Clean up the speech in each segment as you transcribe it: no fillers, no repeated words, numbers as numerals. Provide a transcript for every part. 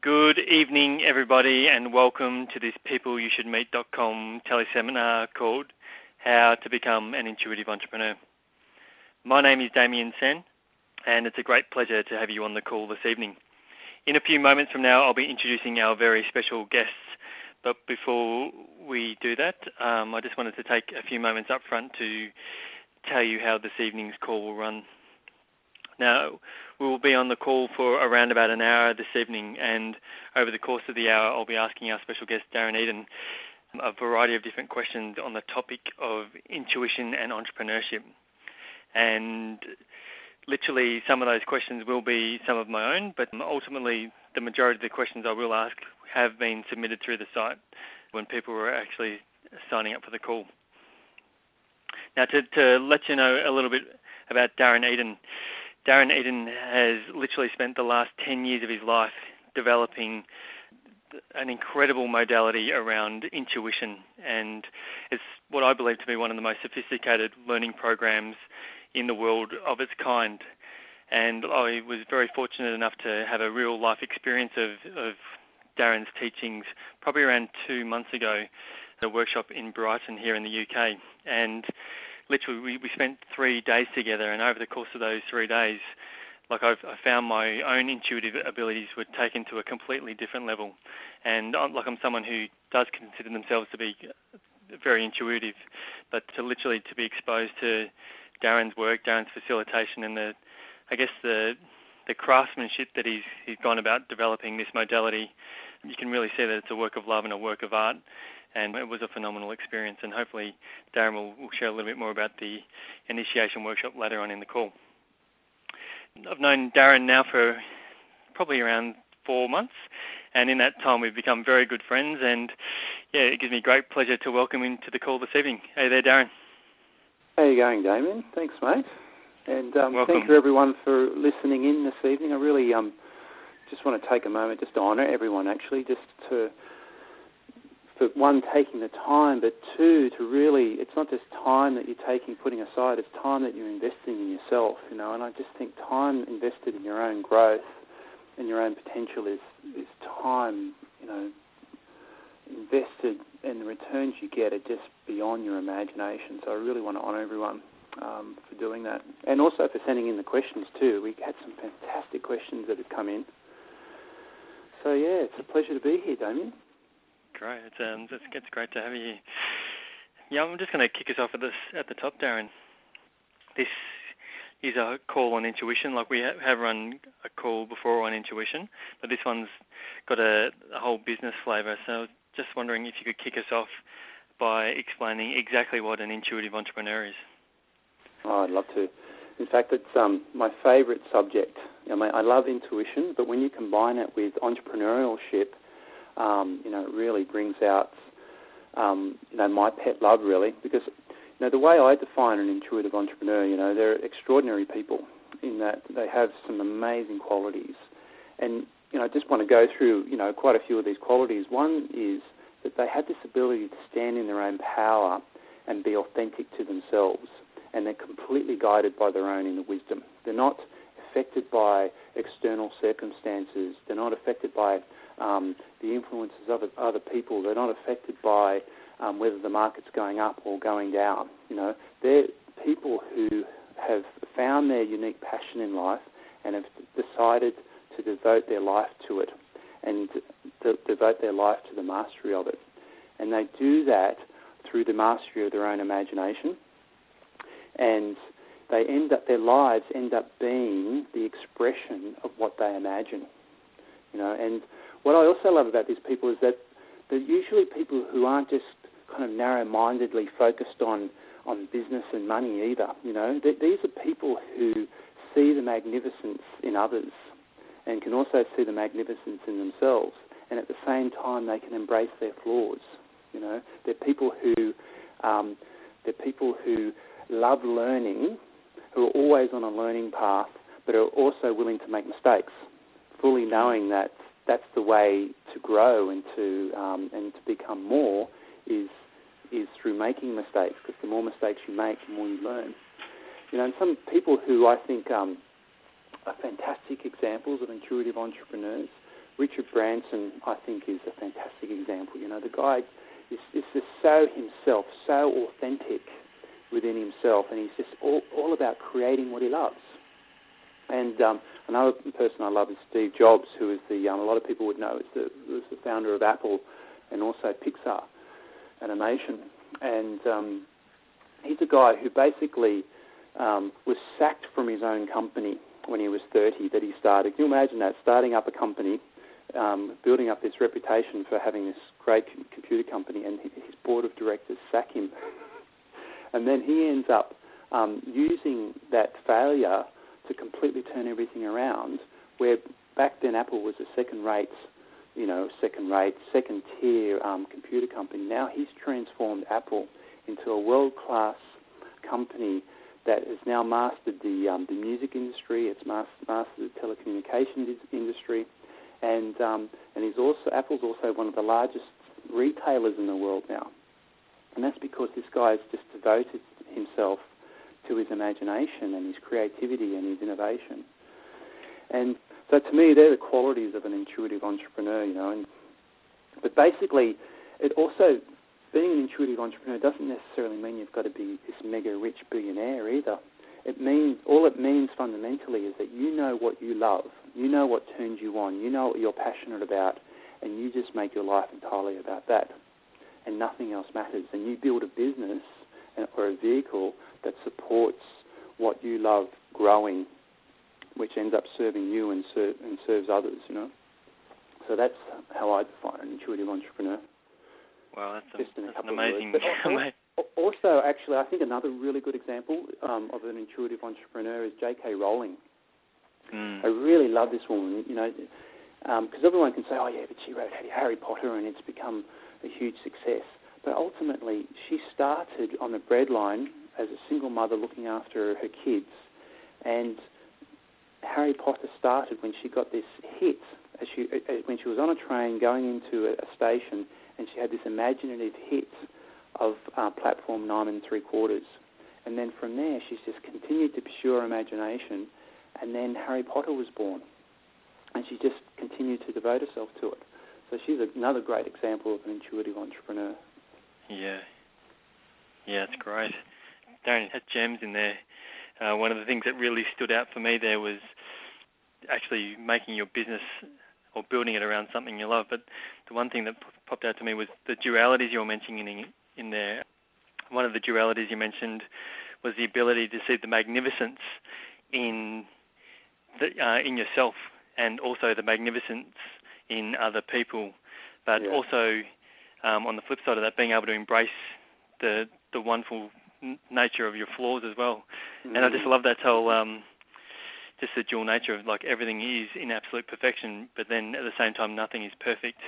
Good evening, everybody, and welcome to this peopleyoushouldmeet.com teleseminar called How to Become an Intuitive Entrepreneur. My name is Damien Sen, and it's a great pleasure to have you on the call this evening. In a few moments from now, I'll be introducing our very special guests, but before we do that, I just wanted to take a few moments up front to tell you how this evening's call will run. Now, we will be on the call for around about an hour this evening, and over the course of the hour, I'll be asking our special guest, Darren Eden, a variety of different questions on the topic of intuition and entrepreneurship. And literally, some of those questions will be some of my own, but ultimately, the majority of the questions I will ask have been submitted through the site when people were actually signing up for the call. Now, to let you know a little bit about Darren Eden, Darren Eden has literally spent the last 10 years of his life developing an incredible modality around intuition, and it's what I believe to be one of the most sophisticated learning programs in the world of its kind. And I was very fortunate enough to have a real life experience of Darren's teachings probably around 2 months ago at a workshop in Brighton here in the UK. And literally, we spent 3 days together, and over the course of those 3 days, I found my own intuitive abilities were taken to a completely different level. And I'm someone who does consider themselves to be very intuitive, but to be exposed to Darren's work, Darren's facilitation, and the craftsmanship that he's gone about developing this modality, you can really see that it's a work of love and a work of art. And it was a phenomenal experience, and hopefully Darren will share a little bit more about the initiation workshop later on in the call. I've known Darren now for probably around 4 months, and in that time we've become very good friends, and it gives me great pleasure to welcome him to the call this evening. Hey there, Darren. How are you going, Damien? Thanks, mate. And welcome. Thank you, everyone, for listening in this evening. I really just want to take a moment just to honour everyone, actually, just for one, taking the time, but two, to really, it's not just time that you're putting aside, it's time that you're investing in yourself, and I just think time invested in your own growth and your own potential is time, invested, and the returns you get are just beyond your imagination. So I really want to honour everyone for doing that, and also for sending in the questions too. We had some fantastic questions that have come in. So it's a pleasure to be here, Damien. Great. It's great to have you. Yeah, I'm just going to kick us off at the top, Darren. This is a call on intuition. We have run a call before on intuition, but this one's got a whole business flavour. So I was just wondering if you could kick us off by explaining exactly what an intuitive entrepreneur is. Oh, I'd love to. In fact, it's my favourite subject. I love intuition, but when you combine it with entrepreneurship, it really brings out, my pet love, really, because, the way I define an intuitive entrepreneur, they're extraordinary people in that they have some amazing qualities. And, I just want to go through, quite a few of these qualities. One is that they have this ability to stand in their own power and be authentic to themselves, and they're completely guided by their own inner wisdom. They're not affected by external circumstances. They're not affected by the influences of other people. They're not affected by whether the market's going up or going down. They're people who have found their unique passion in life and have decided to devote their life to it and devote their life to the mastery of it. And they do that through the mastery of their own imagination, and their lives end up being the expression of what they imagine. And what I also love about these people is that they're usually people who aren't just kind of narrow-mindedly focused on business and money either. These are people who see the magnificence in others and can also see the magnificence in themselves, and at the same time they can embrace their flaws. They're people who love learning, who are always on a learning path, but are also willing to make mistakes, fully knowing that that's the way to grow and to become more is through making mistakes, because the more mistakes you make, the more you learn. And some people who I think are fantastic examples of intuitive entrepreneurs. Richard Branson, I think, is a fantastic example. You know, the guy is just so himself, so authentic within himself, and he's just all about creating what he loves. And another person I love is Steve Jobs, who is a lot of people would know was the founder of Apple and also Pixar Animation. And he's a guy who basically was sacked from his own company when he was 30 that he started. Can you imagine that, starting up a company, building up this reputation for having this great computer company, and his board of directors sack him. And then he ends up using that failure to completely turn everything around, where back then Apple was a second-tier computer company. Now he's transformed Apple into a world-class company that has now mastered the music industry. It's mastered the telecommunications industry, and Apple's also one of the largest retailers in the world now. And that's because this guy's just devoted himself to his imagination and his creativity and his innovation. And so to me, they're the qualities of an intuitive entrepreneur, you know. But basically, it also, being an intuitive entrepreneur doesn't necessarily mean you've got to be this mega rich billionaire either. All it means fundamentally is that you know what you love, you know what turns you on, you know what you're passionate about, and you just make your life entirely about that. And nothing else matters. And you build a business or a vehicle that supports what you love growing, which ends up serving you and serves others, you know. So that's how I define an intuitive entrepreneur. Wow, that's an amazing... Also, actually, I think another really good example of an intuitive entrepreneur is J.K. Rowling. I really love this woman, you know, because everyone can say, oh, yeah, but she wrote Harry Potter and it's become a huge success. But ultimately, she started on the breadline as a single mother looking after her kids. And Harry Potter started when she got this hit, when she was on a train going into a station, and she had this imaginative hit of platform 9 3/4. And then from there, she's just continued to pursue her imagination, and then Harry Potter was born. And she just continued to devote herself to it. So she's another great example of an intuitive entrepreneur. Yeah, it's great. Darren had gems in there. One of the things that really stood out for me there was actually making your business or building it around something you love. But the one thing that popped out to me was the dualities you were mentioning in there. One of the dualities you mentioned was the ability to see the magnificence in yourself, and also the magnificence in other people, but also on the flip side of that, being able to embrace the wonderful nature of your flaws as well. And I just love that whole just the dual nature of, like, everything is in absolute perfection, but then at the same time nothing is perfect.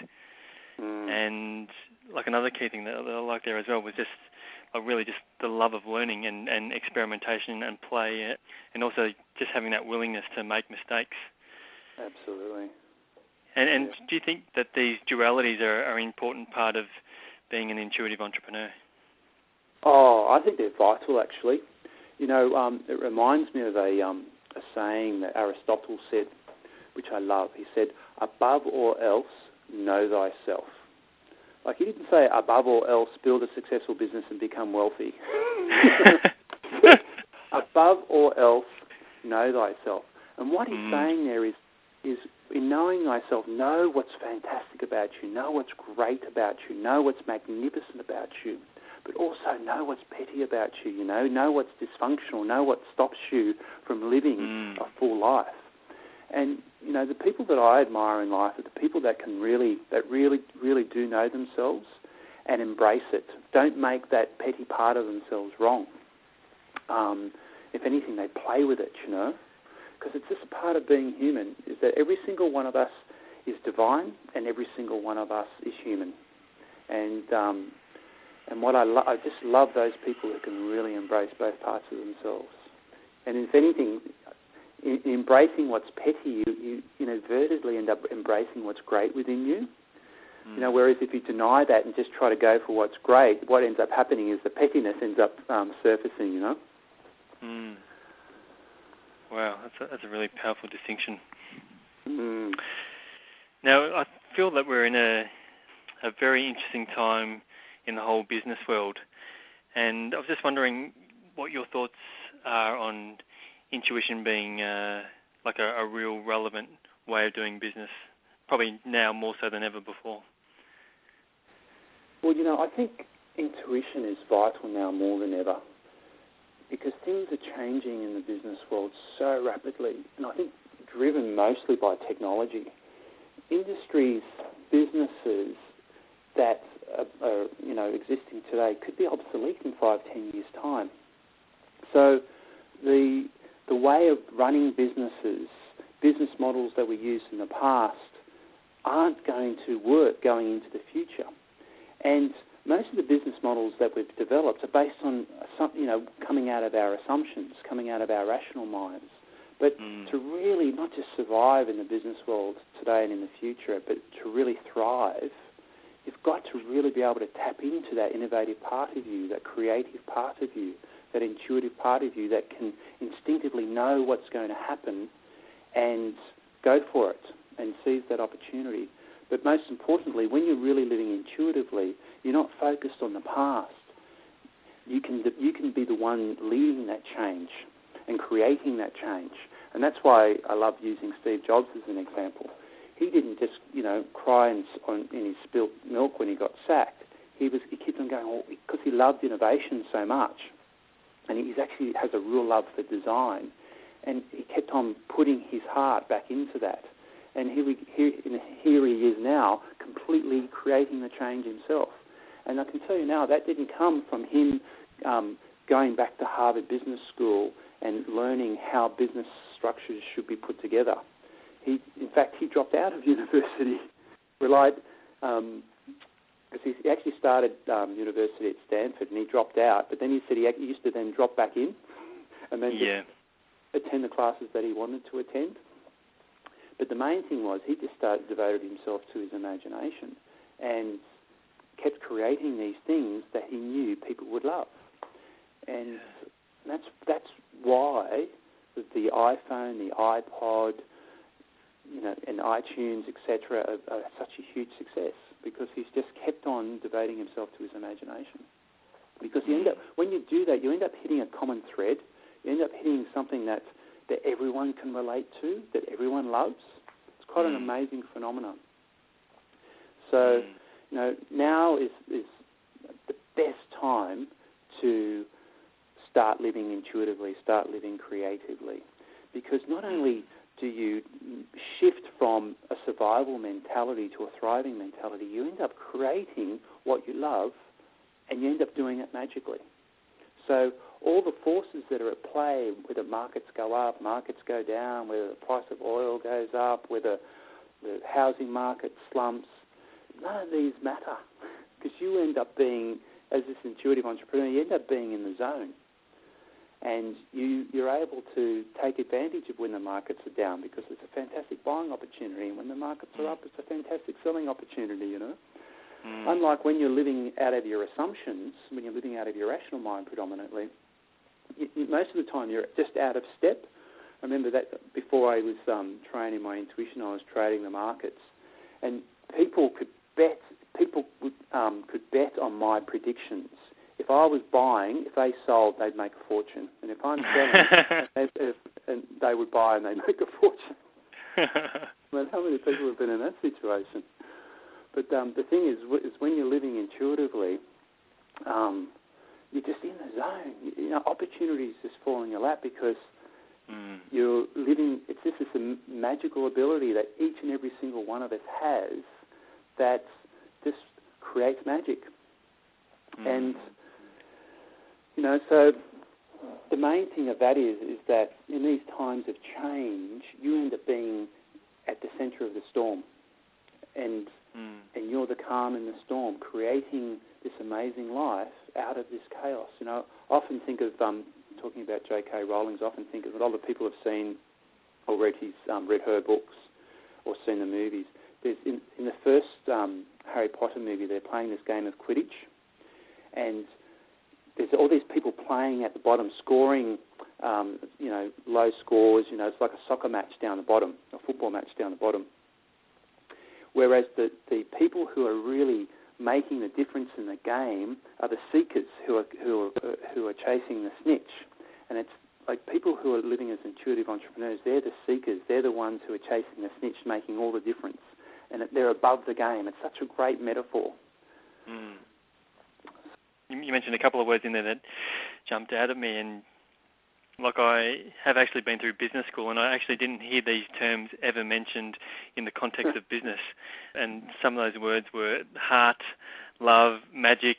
And like another key thing that I like there as well was just really just the love of learning and experimentation and play, and also just having that willingness to make mistakes. Absolutely. And do you think that these dualities are an important part of being an intuitive entrepreneur? Oh, I think they're vital, actually. You know, it reminds me of a saying that Aristotle said, which I love. He said, above all else, know thyself. Like, he didn't say, above all else, build a successful business and become wealthy. Above all else, know thyself. And what he's saying there is in knowing thyself, know what's fantastic about you, know what's great about you, know what's magnificent about you, but also know what's petty about you, you know what's dysfunctional, know what stops you from living a full life. And, you know, the people that I admire in life are the people that really do know themselves and embrace it. Don't make that petty part of themselves wrong. If anything, they play with it, you know, because it's just a part of being human, is that every single one of us is divine and every single one of us is human. And what I just love those people who can really embrace both parts of themselves. And if anything, in embracing what's petty, you inadvertently end up embracing what's great within you. You know, whereas if you deny that and just try to go for what's great, what ends up happening is the pettiness ends up surfacing, you know. Wow, that's a really powerful distinction. Now, I feel that we're in a very interesting time in the whole business world, and I was just wondering what your thoughts are on intuition being like a real relevant way of doing business, probably now more so than ever before. Well, I think intuition is vital now more than ever, because things are changing in the business world so rapidly, and I think driven mostly by technology. Industries, businesses that are existing today could be obsolete in 5-10 years' time. So the way of running businesses, business models that we used in the past, aren't going to work going into the future. And most of the business models that we've developed are based on coming out of our assumptions, coming out of our rational minds. But to really not just survive in the business world today and in the future, but to really thrive, you've got to really be able to tap into that innovative part of you, that creative part of you, that intuitive part of you that can instinctively know what's going to happen and go for it and seize that opportunity. But most importantly, when you're really living intuitively, you're not focused on the past. You can be the one leading that change and creating that change. And that's why I love using Steve Jobs as an example. He didn't just, cry in his spilt milk when he got sacked. He kept on going, because he loved innovation so much. And he actually has a real love for design. And he kept on putting his heart back into that. And here he is now, completely creating the change himself. And I can tell you now, that didn't come from him going back to Harvard Business School and learning how business structures should be put together. In fact, he dropped out of university, because he actually started university at Stanford, and he dropped out. But then he said he used to then drop back in and then just attend the classes that he wanted to attend. But the main thing was he just devoted himself to his imagination and kept creating these things that he knew people would love. And that's why the iPhone, the iPod, and iTunes, etc., are such a huge success, because he's just kept on devoting himself to his imagination. Because when you do that, you end up hitting a common thread. You end up hitting something that everyone can relate to, that everyone loves. It's quite an amazing phenomenon. So, now is the best time to start living intuitively, start living creatively. Because not only do you shift from a survival mentality to a thriving mentality, you end up creating what you love, and you end up doing it magically. So all the forces that are at play, whether markets go up, markets go down, whether the price of oil goes up, whether the housing market slumps, none of these matter, because you end up being, as this intuitive entrepreneur, you end up being in the zone. And you're able to take advantage of when the markets are down, because it's a fantastic buying opportunity, and when the markets are up, it's a fantastic selling opportunity, Unlike when you're living out of your assumptions, when you're living out of your rational mind predominantly, most of the time you're just out of step. I remember that before I was training my intuition, I was trading the markets, and people could bet on my predictions. If I was buying, if they sold, they'd make a fortune. And if I'm selling, and they would buy and they'd make a fortune. But how many people have been in that situation? But the thing is when you're living intuitively, you're just in the zone. Opportunities just fall in your lap, because you're living. It's just this magical ability that each and every single one of us has that just creates magic. And so the main thing of that is that in these times of change, you end up being at the centre of the storm, and you're the calm in the storm, creating this amazing life out of this chaos. I often think of, talking about J.K. Rowling, I often think of a lot of people have seen or read her books or seen the movies. There's in the first Harry Potter movie, they're playing this game of Quidditch, and there's all these people playing at the bottom, scoring, low scores. It's like a soccer match down the bottom, a football match down the bottom. Whereas the people who are really making the difference in the game are the seekers who are chasing the snitch. And it's like people who are living as intuitive entrepreneurs, they're the seekers. They're the ones who are chasing the snitch, making all the difference. And they're above the game. It's such a great metaphor. Mm. You mentioned a couple of words in there that jumped out at me, and like I have actually been through business school, and I actually didn't hear these terms ever mentioned in the context of business. And some of those words were heart, love, magic.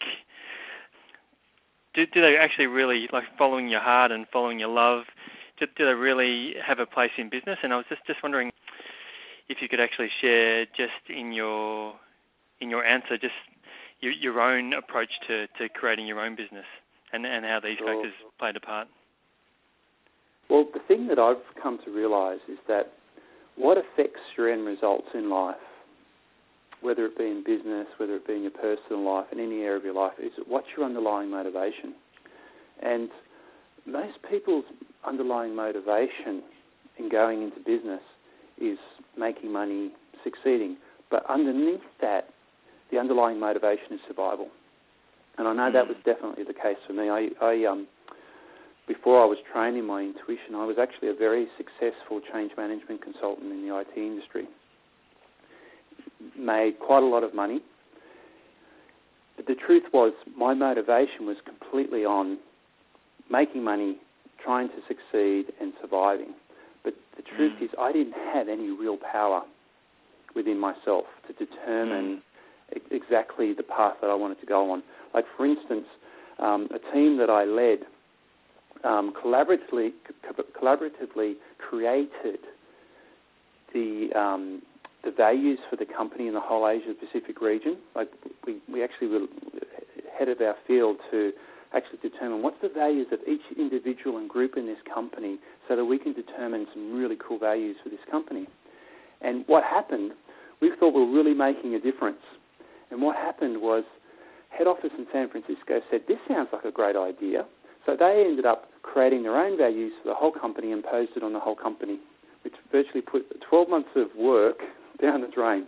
Do they actually really, like following your heart and following your love, do they really have a place in business? And I was just wondering if you could actually share just in your answer just your own approach to creating your own business and how these factors played a part. Well, the thing that I've come to realise is that what affects your end results in life, whether it be in business, whether it be in your personal life, in any area of your life, is what's your underlying motivation. And most people's underlying motivation in going into business is making money, succeeding. But underneath that, the underlying motivation is survival. And I know that was definitely the case for me. I before I was trained in my intuition, I was actually a very successful change management consultant in the IT industry. Made quite a lot of money. But the truth was, my motivation was completely on making money, trying to succeed and surviving. But the truth is, I didn't have any real power within myself to determine exactly the path that I wanted to go on. Like, for instance, a team that I led collaboratively created the values for the company in the whole Asia Pacific region. Like, we actually were head of our field to actually determine what's the values of each individual and group in this company so that we can determine some really cool values for this company. And what happened, we thought we were really making a difference. And what happened was head office in San Francisco said, this sounds like a great idea. So they ended up creating their own values for the whole company and imposed it on the whole company, which virtually put 12 months of work down the drain.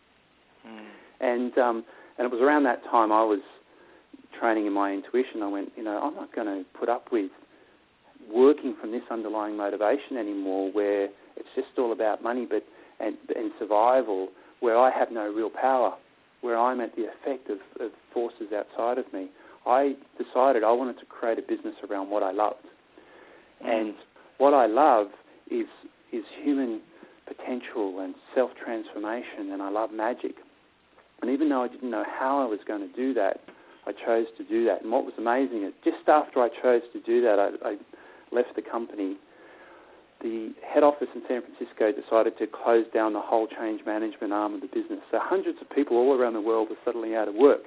And it was around that time I was training in my intuition. I went, I'm not going to put up with working from this underlying motivation anymore, where it's just all about money and survival, where I have no real power, where I'm at the effect of forces outside of me. I decided I wanted to create a business around what I loved. And what I love is human potential and self-transformation, and I love magic. And even though I didn't know how I was going to do that, I chose to do that. And what was amazing is just after I chose to do that, I left the company. The head office in San Francisco decided to close down the whole change management arm of the business. So hundreds of people all around the world were suddenly out of work.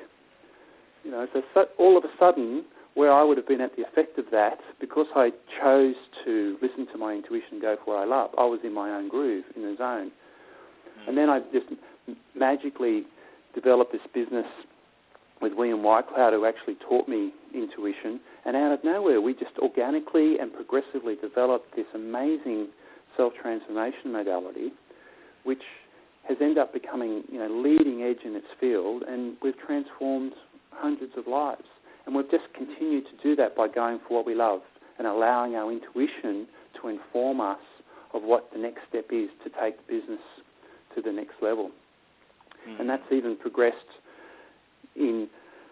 So all of a sudden, where I would have been at the effect of that, because I chose to listen to my intuition and go for what I love, I was in my own groove, in the zone. And then I just magically developed this business with William Whitecloud, who actually taught me intuition. And out of nowhere, we just organically and progressively developed this amazing self-transformation modality, which has ended up becoming, leading edge in its field, and we've transformed hundreds of lives. And we've just continued to do that by going for what we love and allowing our intuition to inform us of what the next step is to take the business to the next level. And that's even progressed in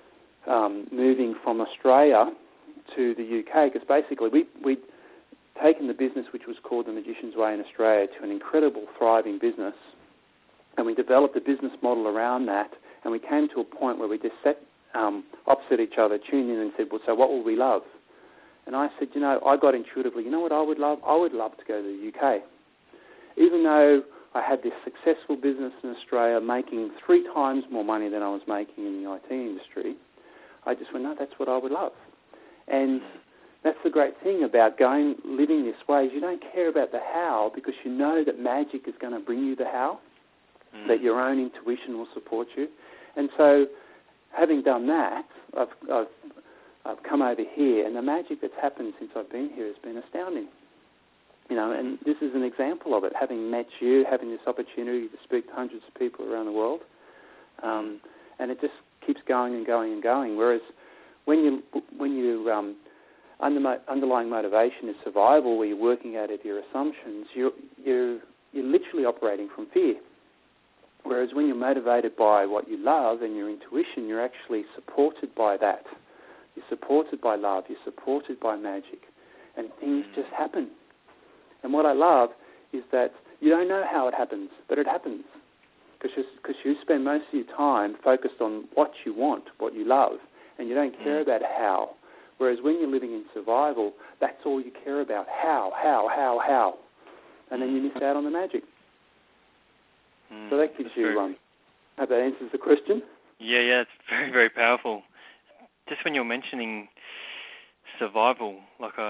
moving from Australia to the UK, because basically we'd taken the business, which was called The Magician's Way in Australia, to an incredible, thriving business, and we developed a business model around that, and we came to a point where we just sat opposite each other, tuned in and said, well, so what will we love? And I said, I got intuitively, what I would love? I would love to go to the UK. Even though I had this successful business in Australia making 3 times more money than I was making in the IT industry, I just went, no, that's what I would love. And that's the great thing about living this way, is you don't care about the how, because you know that magic is going to bring you the how, that your own intuition will support you. And so, having done that, I've come over here, and the magic that's happened since I've been here has been astounding. And this is an example of it, having met you, having this opportunity to speak to hundreds of people around the world. And it just keeps going and going and going. Whereas when you underlying motivation is survival, where you're working out of your assumptions, you're literally operating from fear. Whereas when you're motivated by what you love and your intuition, you're actually supported by that. You're supported by love. You're supported by magic. And things just happen. And what I love is that you don't know how it happens, but it happens. Because you spend most of your time focused on what you want, what you love, and you don't care about how. Whereas when you're living in survival, that's all you care about. How. And then you miss out on the magic. So that gives you, I hope that answers the question. Yeah, it's very, very powerful. Just when you're mentioning survival,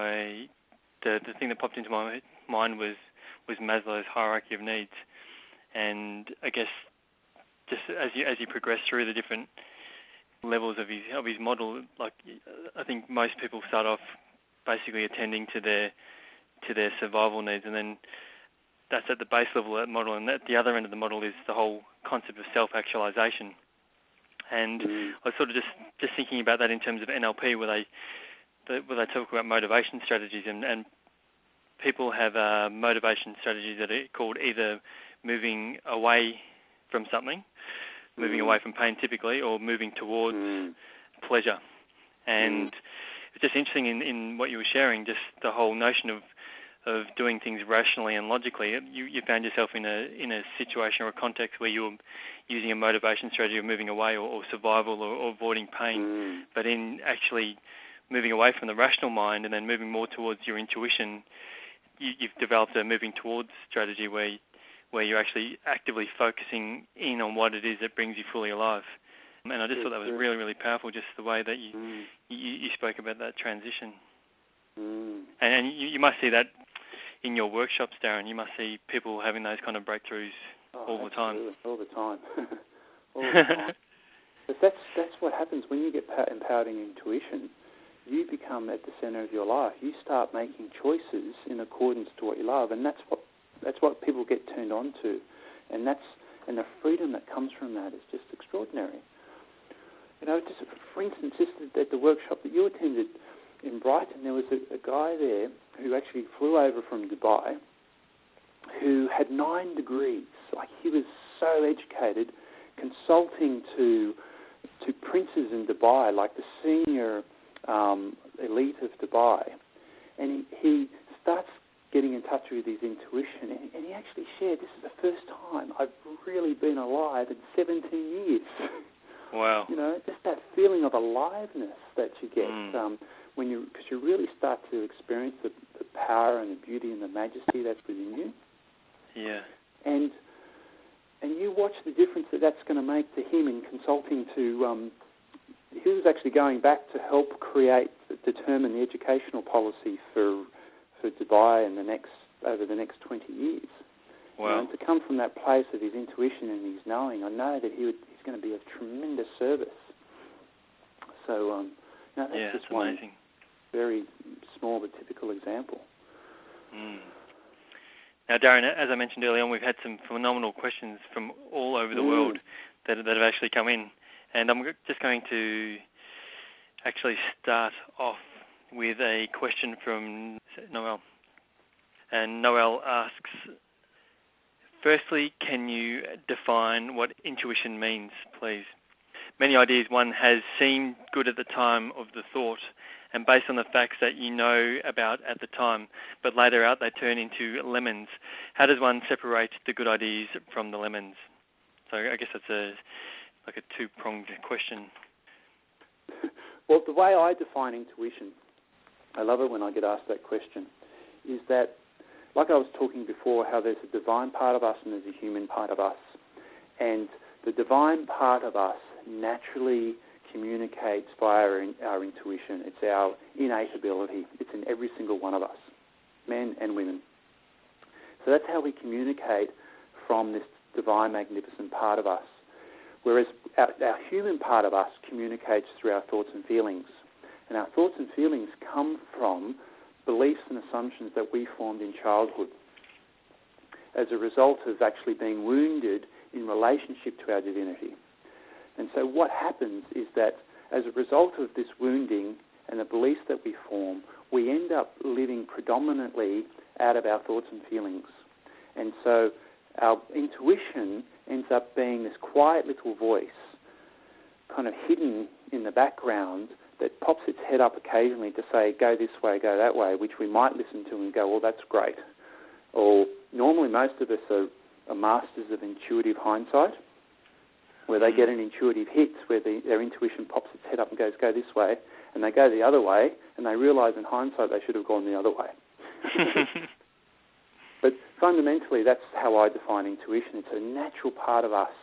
the thing that popped into my mind was Maslow's hierarchy of needs. And I guess just as you progress through the different levels of his model, I think most people start off basically attending to their survival needs, and then that's at the base level of that model. And at the other end of the model is the whole concept of self-actualization. And I was sort of just thinking about that in terms of NLP, where they talk about motivation strategies, and people have motivation strategies that are called either moving away from something, moving away from pain typically, or moving towards pleasure. And it's just interesting in what you were sharing, just the whole notion of doing things rationally and logically. You found yourself in a situation or a context where you were using a motivation strategy of moving away or survival or avoiding pain, but in actually moving away from the rational mind and then moving more towards your intuition, you've developed a moving towards strategy where you're actually actively focusing in on what it is that brings you fully alive. And I just thought that was really, really powerful, just the way that you spoke about that transition. And you must see that in your workshops, Darren. You must see people having those kind of breakthroughs all the time. All the time. All the time. But that's what happens when you get empowered in intuition. You become at the center of your life. You start making choices in accordance to what you love, and that's what people get turned on to, and the freedom that comes from that is just extraordinary. Just for instance, just at the workshop that you attended in Brighton, there was a guy there who actually flew over from Dubai, who had 9 degrees. He was so educated, consulting to princes in Dubai, like the senior elite of Dubai, and he starts getting in touch with his intuition, and he actually shared, this is the first time I've really been alive in 17 years. Wow. Just that feeling of aliveness that you get because you really start to experience the power and the beauty and the majesty that's within you. Yeah. And you watch the difference that's going to make to him in consulting to. He was actually going back to help determine the educational policy for Dubai and over the next 20 years. Wow. And to come from that place of his intuition and his knowing, I know that he's going to be of tremendous service. So, that's just one amazing. Very small but typical example. Now, Darren, as I mentioned earlier on, we've had some phenomenal questions from all over the world that have actually come in. And I'm just going to actually start off with a question from Noel. And Noel asks, firstly, can you define what intuition means, please? Many ideas one has seem good at the time of the thought and based on the facts that you know about at the time, but later out they turn into lemons. How does one separate the good ideas from the lemons? So I guess that's a two-pronged question. Well, the way I define intuition, I love it when I get asked that question, is that, like I was talking before, how there's a divine part of us and there's a human part of us. And the divine part of us naturally communicates via our intuition. It's our innate ability. It's in every single one of us, men and women. So that's how we communicate from this divine, magnificent part of us. Whereas our human part of us communicates through our thoughts and feelings. And our thoughts and feelings come from beliefs and assumptions that we formed in childhood as a result of actually being wounded in relationship to our divinity. And so what happens is that as a result of this wounding and the beliefs that we form, we end up living predominantly out of our thoughts and feelings. And so our intuition ends up being this quiet little voice, kind of hidden in the background, that pops its head up occasionally to say, go this way, go that way, which we might listen to and go, well, that's great. Or normally most of us are masters of intuitive hindsight, where they get an intuitive hit, where their intuition pops its head up and goes, go this way, and they go the other way, and they realise in hindsight they should have gone the other way. But fundamentally, that's how I define intuition. It's a natural part of us,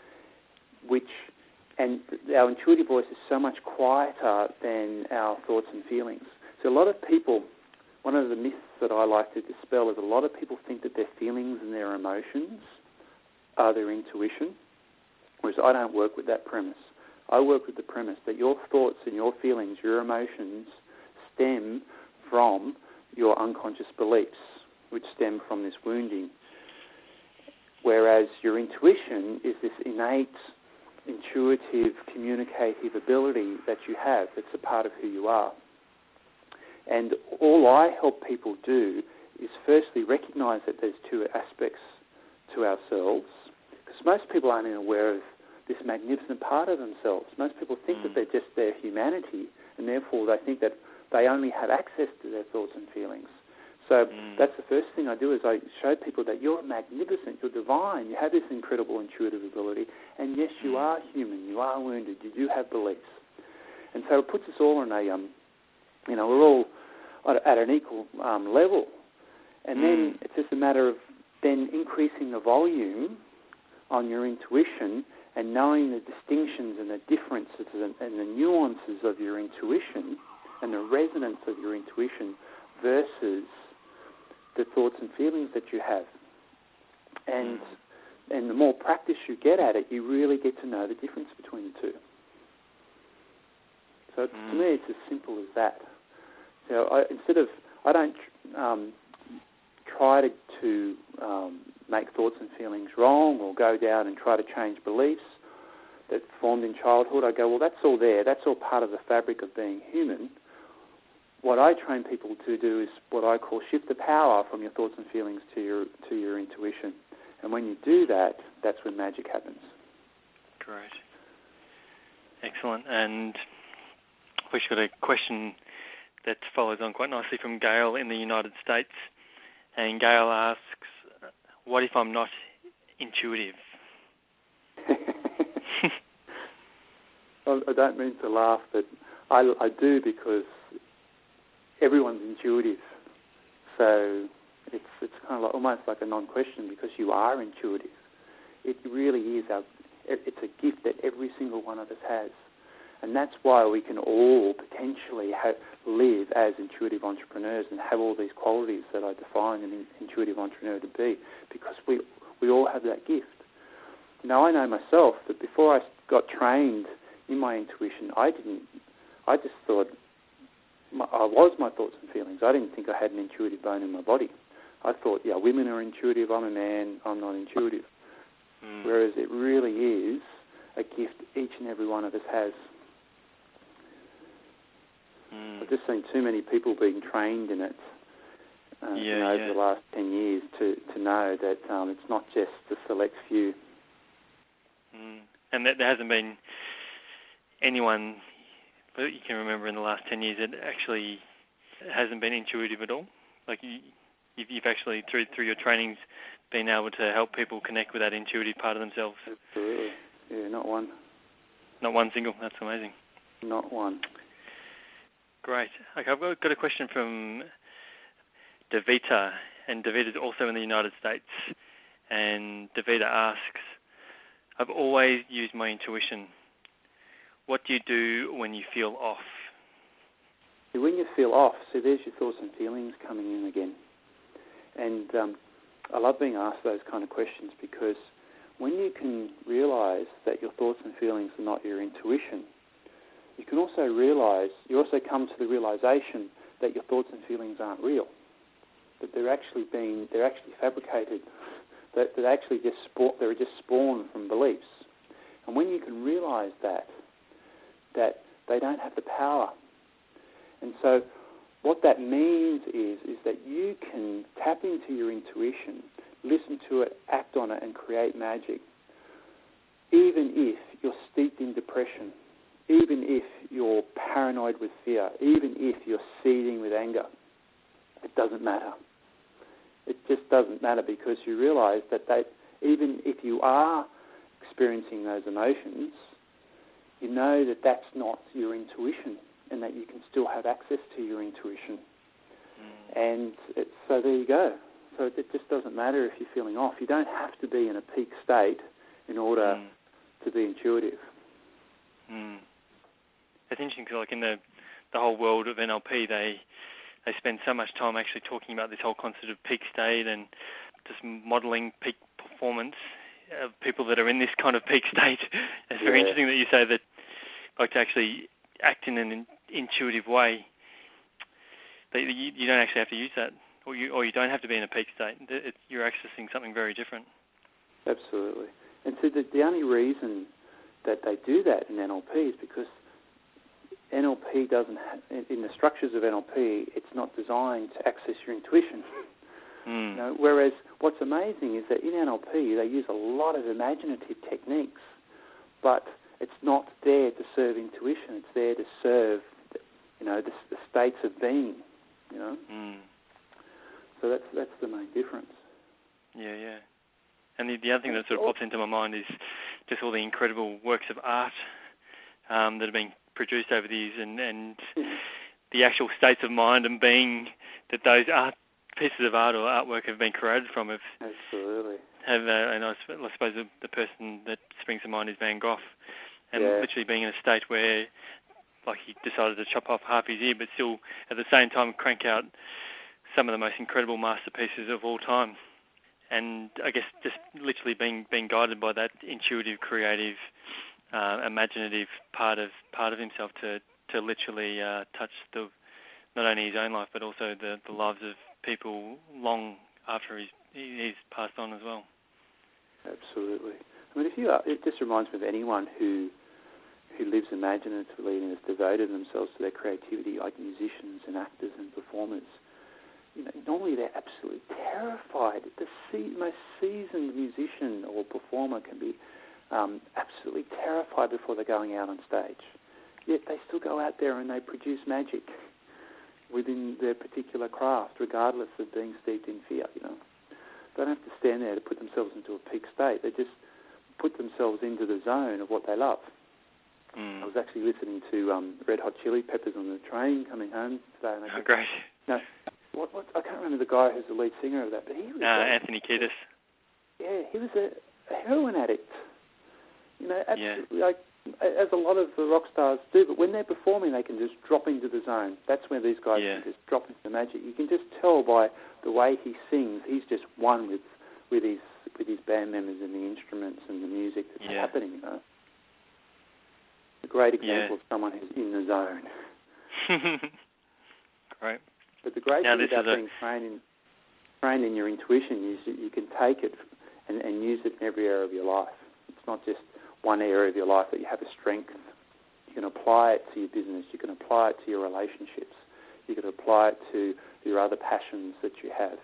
and our intuitive voice is so much quieter than our thoughts and feelings. So a lot of people, one of the myths that I like to dispel is a lot of people think that their feelings and their emotions are their intuition, whereas I don't work with that premise. I work with the premise that your thoughts and your feelings, your emotions, stem from your unconscious beliefs, which stem from this wounding, whereas your intuition is this innate, intuitive, communicative ability that you have. It's a part of who you are. And all I help people do is firstly recognise that there's two aspects to ourselves, because most people aren't even aware of this magnificent part of themselves. Most people think that they're just their humanity, and therefore they think that they only have access to their thoughts and feelings. So that's the first thing I do, is I show people that you're magnificent, you're divine, you have this incredible intuitive ability, and yes, you are human, you are wounded, you do have beliefs. And so it puts us all on a, we're all at an equal level. And then it's just a matter of then increasing the volume on your intuition and knowing the distinctions and the differences and the nuances of your intuition and the resonance of your intuition versus the thoughts and feelings that you have. And the more practice you get at it, you really get to know the difference between the two. So to me, it's as simple as that. So I don't try to make thoughts and feelings wrong or go down and try to change beliefs that formed in childhood. I go, well, that's all there. That's all part of the fabric of being human. What I train people to do is what I call shift the power from your thoughts and feelings to your intuition. And when you do that, that's when magic happens. Great. Excellent. And we've got a question that follows on quite nicely from Gail in the United States. And Gail asks, what if I'm not intuitive? I don't mean to laugh, but I do, because everyone's intuitive. So it's kind of almost like a non-question, because you are intuitive. It really is. It's a gift that every single one of us has. And that's why we can all potentially live as intuitive entrepreneurs and have all these qualities that I define an intuitive entrepreneur to be, because we all have that gift. Now, I know myself that before I got trained in my intuition, I just thought I was my thoughts and feelings. I didn't think I had an intuitive bone in my body. I thought, yeah, women are intuitive, I'm a man, I'm not intuitive. Whereas it really is a gift each and every one of us has. I've just seen too many people being trained in it over the last 10 years to know that it's not just the select few. And that there hasn't been anyone that you can remember in the last 10 years that actually hasn't been intuitive at all? Like you've actually, through your trainings, been able to help people connect with that intuitive part of themselves? Absolutely. Yeah, not one. Not one single? That's amazing. Not one. Great. Okay, I've got a question from Davita, and Davita's also in the United States. And Davita asks, I've always used my intuition. What do you do when you feel off? When you feel off, so there's your thoughts and feelings coming in again. And I love being asked those kind of questions, because when you can realise that your thoughts and feelings are not your intuition, you can also realise, you also come to the realisation that your thoughts and feelings aren't real, that they're actually fabricated, that they're actually just spawned from beliefs. And when you can realise that they don't have the power. And so what that means is that you can tap into your intuition, listen to it, act on it, and create magic, even if you're steeped in depression, even if you're paranoid with fear, even if you're seething with anger. It doesn't matter. It just doesn't matter, because you realise that even if you are experiencing those emotions, you know that that's not your intuition, and that you can still have access to your intuition. And so there you go. So it just doesn't matter if you're feeling off. You don't have to be in a peak state in order to be intuitive. It's interesting, because like in the whole world of NLP, they spend so much time actually talking about this whole concept of peak state and just modelling peak performance of people that are in this kind of peak state. It's very interesting that you say that, like, to actually act in an intuitive way, that you don't actually have to use that, or you don't have to be in a peak state. You're accessing something very different. Absolutely. And so the only reason that they do that in NLP is because NLP doesn't in the structures of NLP, it's not designed to access your intuition. You know, whereas what's amazing is that in NLP they use a lot of imaginative techniques, but it's not there to serve intuition. It's there to serve, the states of being. So that's the main difference. Yeah. And the other thing that sort of pops into my mind is just all the incredible works of art that have been produced over the years, and the actual states of mind and being that those pieces of art or artwork have been created from. Absolutely. And I suppose the person that springs to mind is Van Gogh, and literally being in a state where, like, he decided to chop off half his ear, but still at the same time crank out some of the most incredible masterpieces of all time. And I guess just literally being guided by that intuitive, creative, imaginative part of himself to literally touch not only his own life but also the lives of people long after he's passed on as well. Absolutely. I mean, it just reminds me of anyone who lives imaginatively and has devoted themselves to their creativity, like musicians and actors and performers. Normally they're absolutely terrified. The most seasoned musician or performer can be absolutely terrified before they're going out on stage. Yet they still go out there and they produce magic within their particular craft, regardless of being steeped in fear. They don't have to stand there to put themselves into a peak state. They just put themselves into the zone of what they love. I was actually listening to Red Hot Chili Peppers on the train coming home today. And great. What I can't remember the guy who's the lead singer of that, but he was Anthony Kiedis. Yeah, he was a heroin addict. Absolutely, like, as a lot of the rock stars do. But when they're performing, they can just drop into the zone. That's where these guys can just drop into the magic. You can just tell by the way he sings. He's just one with his band members and the instruments and the music that's happening. A great example of someone who's in the zone. Great. But the great thing about being trained in your intuition is that you can take it and use it in every area of your life. It's not just one area of your life that you have a strength. You can apply it to your business. You can apply it to your relationships. You can apply it to your other passions that you have.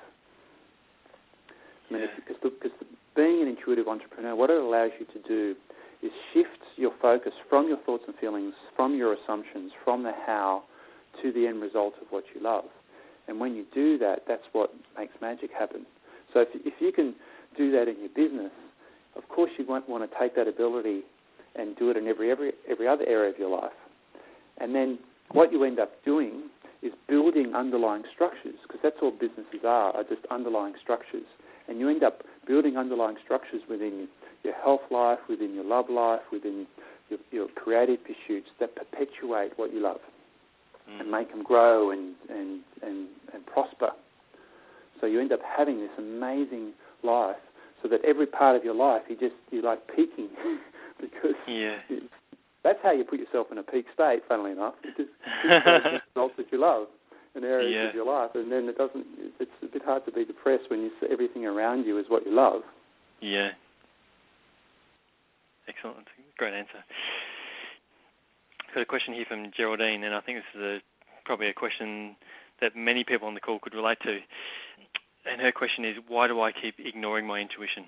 I mean, because being an intuitive entrepreneur, what it allows you to do is shift your focus from your thoughts and feelings, from your assumptions, from the how, to the end result of what you love. And when you do that, that's what makes magic happen. So if you can do that in your business, of course you won't want to take that ability and do it in every other area of your life. And then what you end up doing is building underlying structures, because that's all businesses are just underlying structures. And you end up building underlying structures within your health life, within your love life, within your creative pursuits that perpetuate what you love and make them grow and prosper. So you end up having this amazing life, so that every part of your life you're like peaking because that's how you put yourself in a peak state, funnily enough, because it's the results that you love. and areas of your life, and then it's a bit hard to be depressed when everything around you is what you love. Yeah. Excellent. That's a great answer. I've got a question here from Geraldine, and I think this is probably a question that many people on the call could relate to. And her question is, why do I keep ignoring my intuition?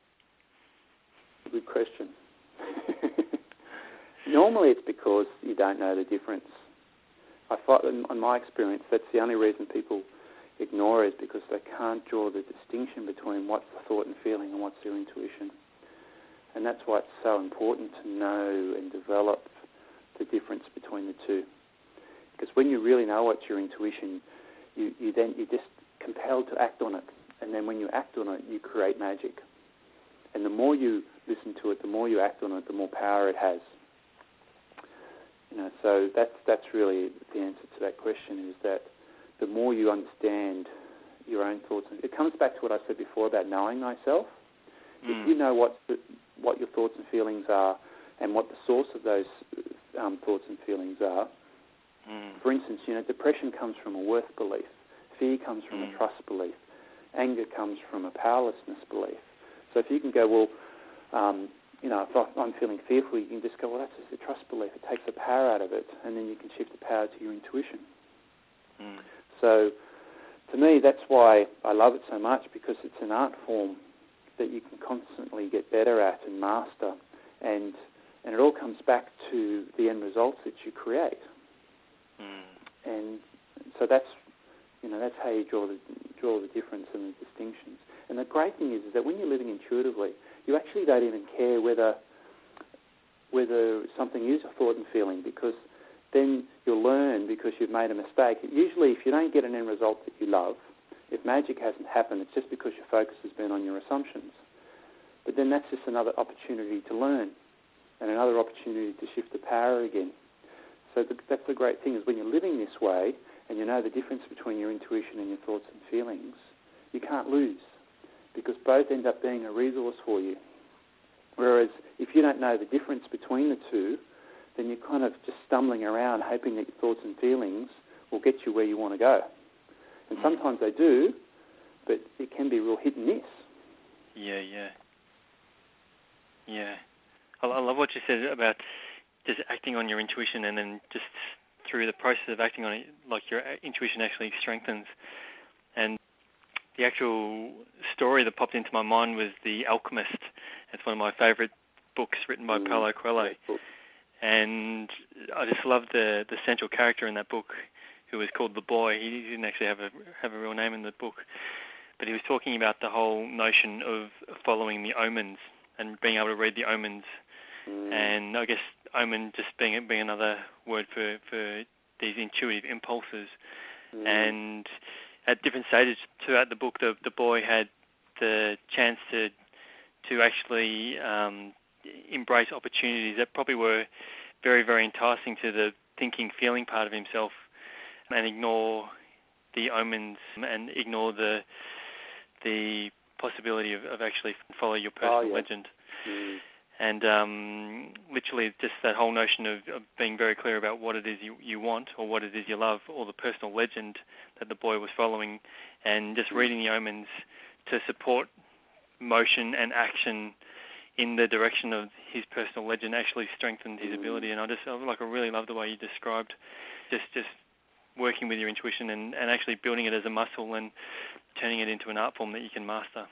Good question. Normally it's because you don't know the difference. I find, in my experience, that's the only reason people ignore it, is because they can't draw the distinction between what's the thought and feeling and what's their intuition. And that's why it's so important to know and develop the difference between the two. Because when you really know what's your intuition, you're just compelled to act on it. And then when you act on it, you create magic. And the more you listen to it, the more you act on it, the more power it has. So that's really the answer to that question, is that the more you understand your own thoughts, it comes back to what I said before about knowing thyself. If you know what your thoughts and feelings are and what the source of those thoughts and feelings are, for instance, depression comes from a worth belief, fear comes from a trust belief, anger comes from a powerlessness belief. So if you can go, well, if I'm feeling fearful, you can just go, well, that's just a trust belief. It takes the power out of it, and then you can shift the power to your intuition. So to me, that's why I love it so much, because it's an art form that you can constantly get better at and master, and it all comes back to the end results that you create. And so that's how you draw the difference and the distinctions. And the great thing is that when you're living intuitively, you actually don't even care whether something is a thought and feeling, because then you'll learn because you've made a mistake. Usually, if you don't get an end result that you love, if magic hasn't happened, it's just because your focus has been on your assumptions. But then that's just another opportunity to learn and another opportunity to shift the power again. So that's the great thing, is when you're living this way and you know the difference between your intuition and your thoughts and feelings, you can't lose, because both end up being a resource for you. Whereas if you don't know the difference between the two, then you're kind of just stumbling around hoping that your thoughts and feelings will get you where you want to go. And sometimes they do, but it can be real hit and miss. Yeah. I love what you said about just acting on your intuition, and then just through the process of acting on it, like your intuition actually strengthens. And the actual story that popped into my mind was The Alchemist. It's one of my favourite books written by Paulo Coelho. And I just loved the central character in that book, who was called the Boy. He didn't actually have a real name in the book, but he was talking about the whole notion of following the omens and being able to read the omens. And I guess omen just being another word for these intuitive impulses. And at different stages throughout the book, the boy had the chance to actually embrace opportunities that probably were very, very enticing to the thinking, feeling part of himself, and ignore the omens and ignore the possibility of actually follow your personal legend. And literally just that whole notion of being very clear about what it is you want, or what it is you love, or the personal legend that the boy was following, and just reading the omens to support motion and action in the direction of his personal legend actually strengthened his ability. And I really love the way you described just working with your intuition and actually building it as a muscle and turning it into an art form that you can master.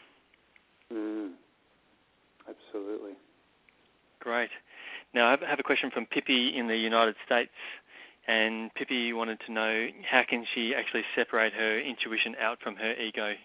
Absolutely. Great. Now, I have a question from Pippi in the United States, and Pippi wanted to know, how can she actually separate her intuition out from her ego?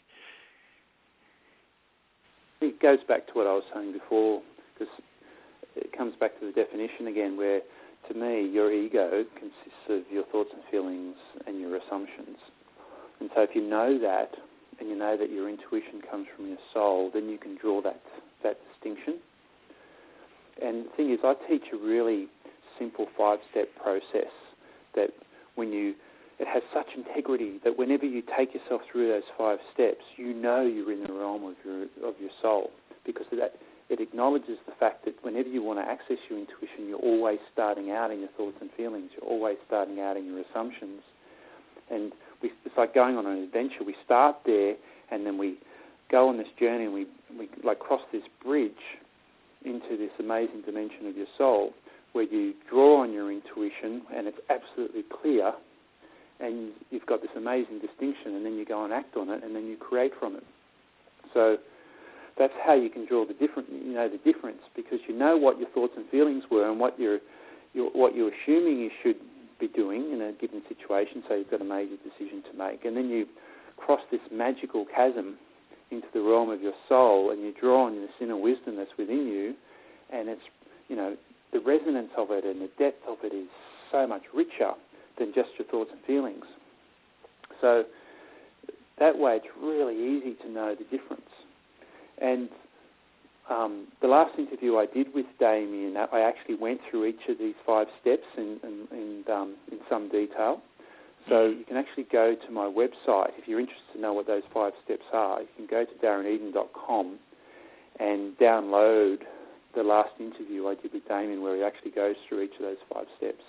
It goes back to what I was saying before, because it comes back to the definition again, where, to me, your ego consists of your thoughts and feelings and your assumptions. And so if you know that, and you know that your intuition comes from your soul, then you can draw that distinction. And the thing is, I teach a really simple 5-step process that it has such integrity that whenever you take yourself through those 5 steps, you know you're in the realm of your soul, because it acknowledges the fact that whenever you want to access your intuition, you're always starting out in your thoughts and feelings. You're always starting out in your assumptions. And it's like going on an adventure. We start there, and then we go on this journey, and we like cross this bridge into this amazing dimension of your soul, where you draw on your intuition, and it's absolutely clear, and you've got this amazing distinction, and then you go and act on it, and then you create from it. So that's how you can draw the difference, because you know what your thoughts and feelings were, and what you're assuming you should be doing in a given situation. So you've got a major decision to make, and then you cross this magical chasm into the realm of your soul, and you draw on this inner wisdom that's within you, and it's, the resonance of it and the depth of it is so much richer than just your thoughts and feelings. So that way it's really easy to know the difference. And the last interview I did with Damien, I actually went through each of these 5 steps in some detail. So you can actually go to my website. If you're interested to know what those 5 steps are, you can go to darreneden.com and download the last interview I did with Damien, where he actually goes through each of those 5 steps.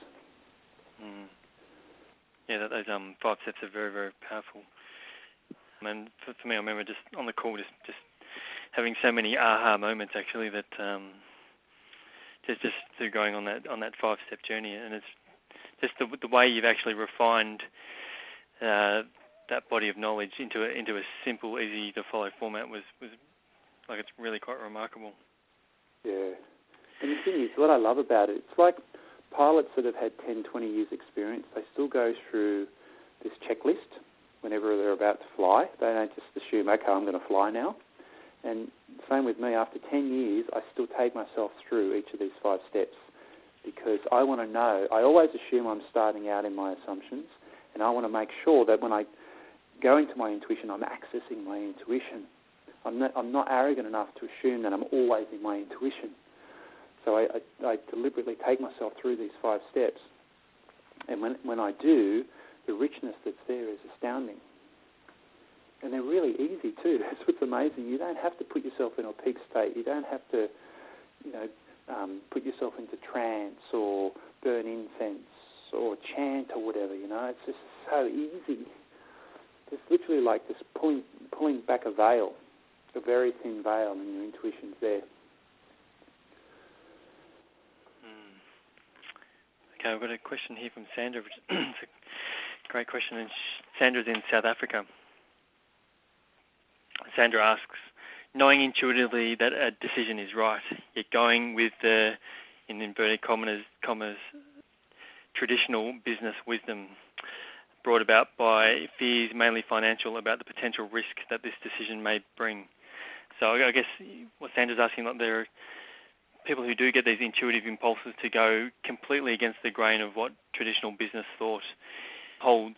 Yeah, those 5 steps are very, very powerful. And for me, I remember just on the call, just having so many aha moments actually, that just through going on that 5-step journey, and it's just the way you've actually refined that body of knowledge into a simple, easy to follow format was like, it's really quite remarkable. Yeah. And the thing is, what I love about it, it's like pilots that have had 10, 20 years experience, they still go through this checklist whenever they're about to fly. They don't just assume, okay, I'm going to fly now. And same with me, after 10 years, I still take myself through each of these 5 steps, because I want to know. I always assume I'm starting out in my assumptions, and I want to make sure that when I go into my intuition, I'm accessing my intuition. I'm not arrogant enough to assume that I'm always in my intuition. So I deliberately take myself through these 5 steps. And when I do, the richness that's there is astounding. And they're really easy too. That's what's amazing. You don't have to put yourself in a peak state. You don't have to, put yourself into trance or burn incense or chant or whatever. It's just so easy. It's literally like just pulling back a veil, a very thin veil, and your intuition's there. Okay, I've got a question here from Sandra. It's a great question, and Sandra's in South Africa. Sandra asks, knowing intuitively that a decision is right, yet going with the, in inverted commas, traditional business wisdom brought about by fears, mainly financial, about the potential risk that this decision may bring. So I guess what Sandra's asking, like, there are people who do get these intuitive impulses to go completely against the grain of what traditional business thought holds.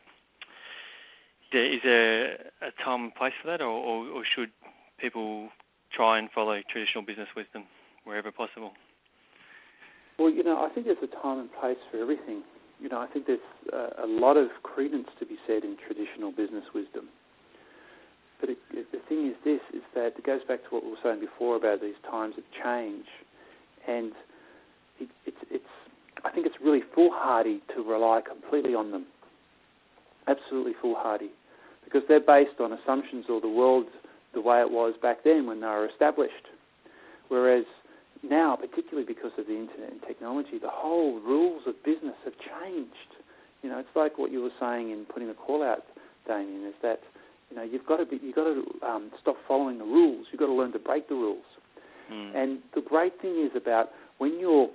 Is there a time and place for that, or should people try and follow traditional business wisdom wherever possible? Well, I think there's a time and place for everything. I think there's a lot of credence to be said in traditional business wisdom. But the thing is this, is that it goes back to what we were saying before about these times of change. And I think it's really foolhardy to rely completely on them. Absolutely foolhardy. Because they're based on assumptions or the world the way it was back then when they were established. Whereas now, particularly because of the internet and technology, the whole rules of business have changed. It's like what you were saying in putting the call out, Damien, is that you've got to stop following the rules. You've got to learn to break the rules. And the great thing is about when you're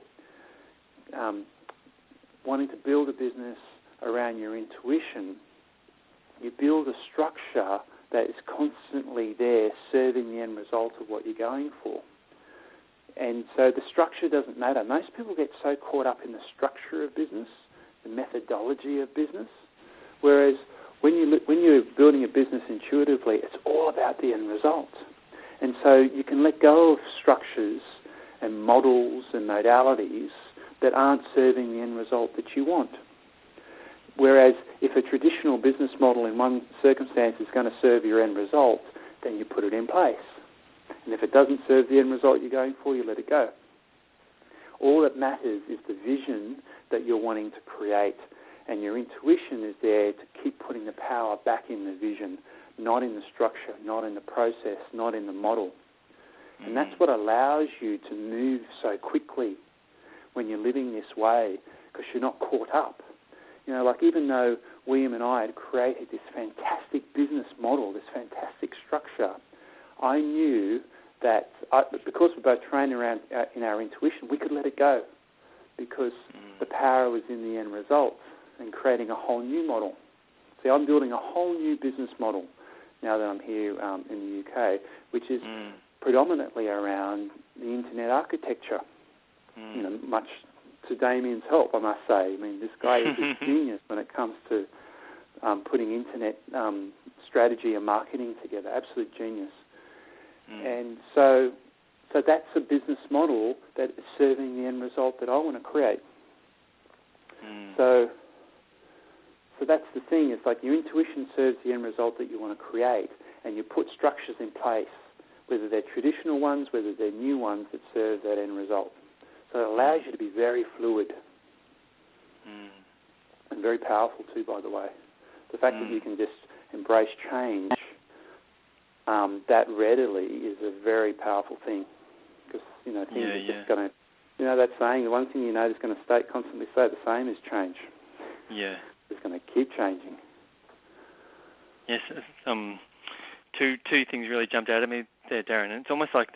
wanting to build a business around your intuition, you build a structure that is constantly there serving the end result of what you're going for. And so the structure doesn't matter. Most people get so caught up in the structure of business, the methodology of business, whereas when you're building a business intuitively, it's all about the end result. And so you can let go of structures and models and modalities that aren't serving the end result that you want. Whereas if a traditional business model in one circumstance is going to serve your end result, then you put it in place. And if it doesn't serve the end result you're going for, you let it go. All that matters is the vision that you're wanting to create And your intuition is there to keep putting the power back in the vision, not in the structure, not in the process, not in the model. And that's what allows you to move so quickly when you're living this way, because you're not caught up. You know, like even though William and I had created this fantastic business model, this fantastic structure, I knew that because we're both trained around in our intuition, we could let it go, because the power was in the end result and creating a whole new model. See, I'm building a whole new business model now that I'm here in the UK, which is predominantly around the internet architecture. You know, much to Damien's help, I must say. I mean, this guy is a genius when it comes to putting internet strategy and marketing together. Absolute genius. And so that's a business model that is serving the end result that I want to create. So that's the thing. It's like your intuition serves the end result that you want to create, and you put structures in place, whether they're traditional ones, whether they're new ones that serve that end result. So it allows you to be very fluid and very powerful too, by the way. The fact that you can just embrace change that readily is a very powerful thing, because, you know, things are just going to, you know, that saying, the one thing you know is going to constantly stay the same is change. Yeah. It's going to keep changing. Yes, two things really jumped out at me there, Darren. It's almost like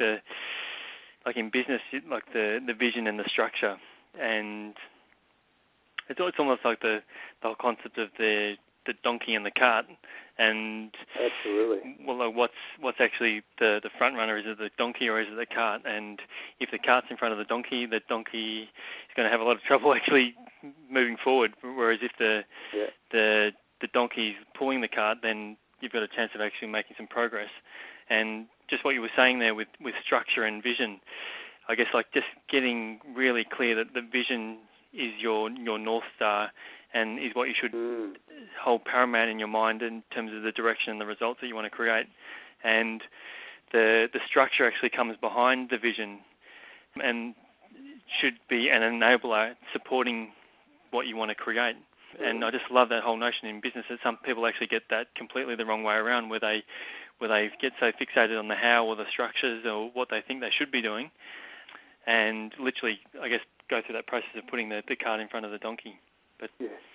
in business, like the vision and the structure, and it's almost like the whole concept of the donkey and the cart, and absolutely. Well, like what's actually the front runner? Is it the donkey or is it the cart? And if the cart's in front of the donkey is going to have a lot of trouble actually moving forward. Whereas if the donkey's pulling the cart, then you've got a chance of actually making some progress. And just what you were saying there with structure and vision, I guess, like just getting really clear that the vision is your North Star and is what you should hold paramount in your mind in terms of the direction and the results that you want to create. And the structure actually comes behind the vision and should be an enabler supporting what you want to create. And I just love that whole notion in business that some people actually get that completely the wrong way around, where they get so fixated on the how or the structures or what they think they should be doing, and literally, I guess, go through that process of putting the cart in front of the donkey. But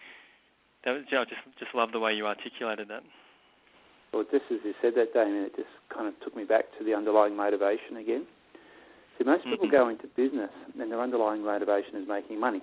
I just love the way you articulated that. Well, just as you said that, Damien, it just kind of took me back to the underlying motivation again. See, most people go into business and their underlying motivation is making money.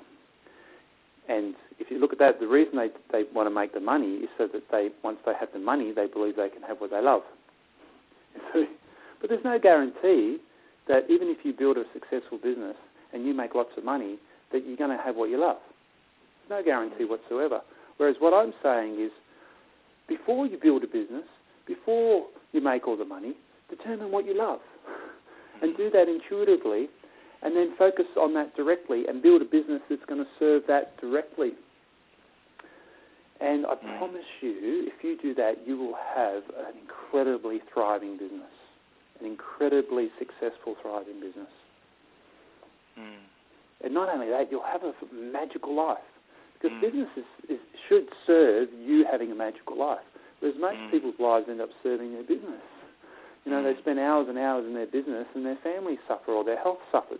And if you look at that, the reason they want to make the money is so that once they have the money, they believe they can have what they love. But there's no guarantee that even if you build a successful business and you make lots of money, that you're going to have what you love. There's no guarantee whatsoever. Whereas what I'm saying is, before you build a business, before you make all the money, determine what you love. And do that intuitively, and then focus on that directly and build a business that's going to serve that directly. And I promise you, if you do that, you will have an incredibly thriving business, an incredibly successful, thriving business. And not only that, you'll have a magical life, because business should serve you having a magical life, whereas most people's lives end up serving their business. You know, they spend hours and hours in their business and their families suffer or their health suffers.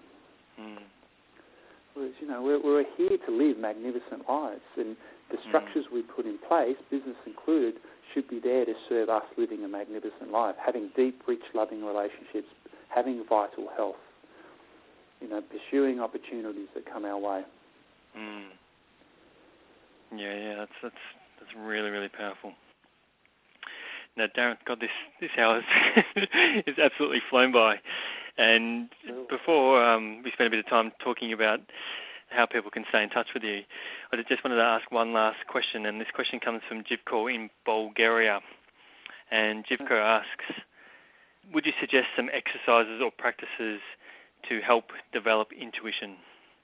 Whereas, you know, we're here to live magnificent lives, and the structures we put in place, business included, should be there to serve us living a magnificent life, having deep, rich, loving relationships, having vital health, you know, pursuing opportunities that come our way. Yeah, that's really, really powerful. Now, Darren, God, this hour is absolutely flown by. And before we spend a bit of time talking about how people can stay in touch with you, I just wanted to ask one last question, and this question comes from Jivko in Bulgaria. And Jivko asks, would you suggest some exercises or practices to help develop intuition?